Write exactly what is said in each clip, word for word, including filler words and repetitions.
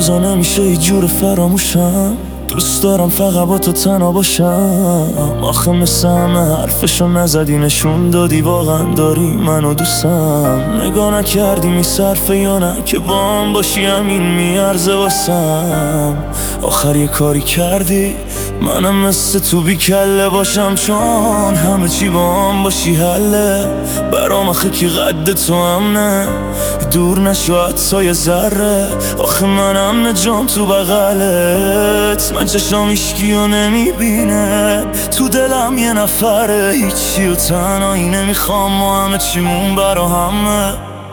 روزا نمیشه هیچ جور فراموشم. دوست دارم فقط با تو تنها باشم. آخه مثل همه حرفشو نزدی، نشون دادی واقعا داری منو دوستم. نگاه نکردی میصرفه یا نه که با هم باشی همین میارزه واسم. آخر یه کاری کردی منم مثل تو بی کله باشم، چون همه چی با هم باشی حله. برام آخه کی قد تو هم نه، دور نشو حتی یه ذره. آخه منم نجام تو بغلت، من چشام هیچکیو نمیبینه. تو دلم یه نفره، هیچی و تنهایی نمیخوام، و همه چیمون برا همه.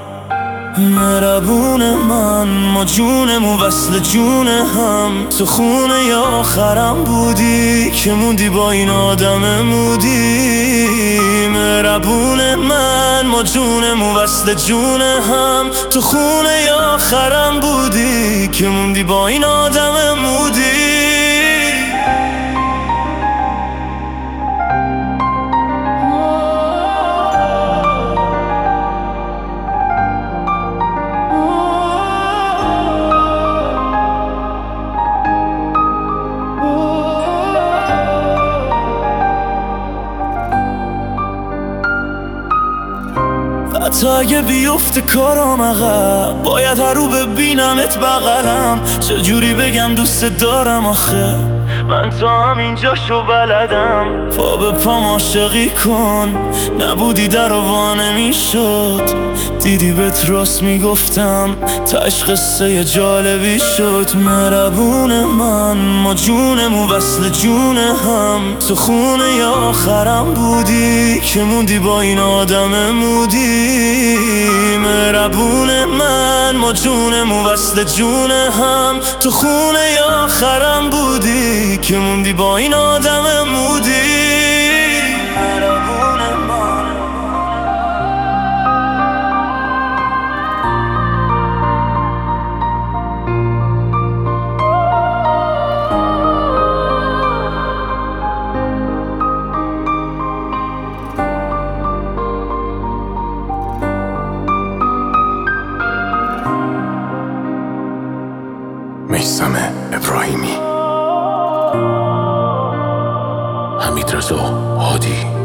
مهربون من، ما جونمون وصل جون هم. تو خونه یا آخرم بودی که موندی با این آدم مودی. مهربون من، ما جونمون وصل جون هم. تو خونه یا آخرم بودی که موندی با این آدم مودی. حتی اگه بیفته کارام عقب، باید هر رو ببینمت بغلم. چجوری بگم دوست دارم آخه، من تا همینجاشو بلدم. پا به پام عاشقی کن، نبودی در و وا نمیشد. دیدی بهت راست میگفتم، تاش قصه جالبی شد. مهربون من، ما جونمون وصل جون هم. تو خونه یا آخرم بودی که موندی با این آدم مودی. مهربون من، ما جونمون وصل جون هم. تو خونه یا آخرم بودی که موندی با این آدم مودی. میثم ابراهیمی، حمیدرضا هادی.